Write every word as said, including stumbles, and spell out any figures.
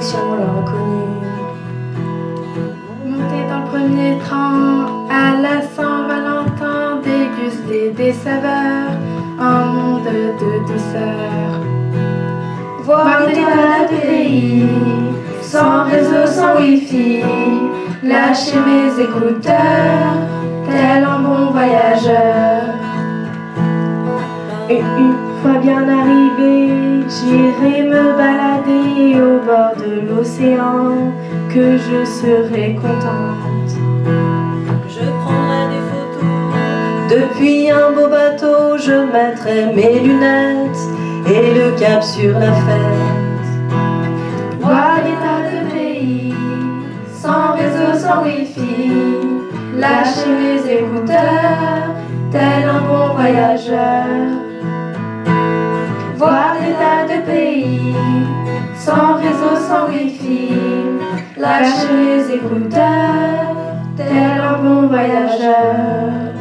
direction l'inconnue. Monter dans le premier train à la Saint-Valentin, déguster des saveurs, un monde de douceur. Voir des tas de pays, sans réseau, sans wifi, lâcher mes écouteurs, tel un bon voyageur. Et une fois bien arrivé, j'irai me balader au bord de l'océan, que je serai contente. Je prendrai des photos. Depuis un beau bateau, je mettrai mes lunettes et le cap sur la fête. Voir des tas de pays, sans réseau, sans wifi, lâcher mes écouteurs, tel un bon voyageur. Voir des tas de pays, sans réseau, sans wifi, lâcher les écouteurs, tel un bon voyageur.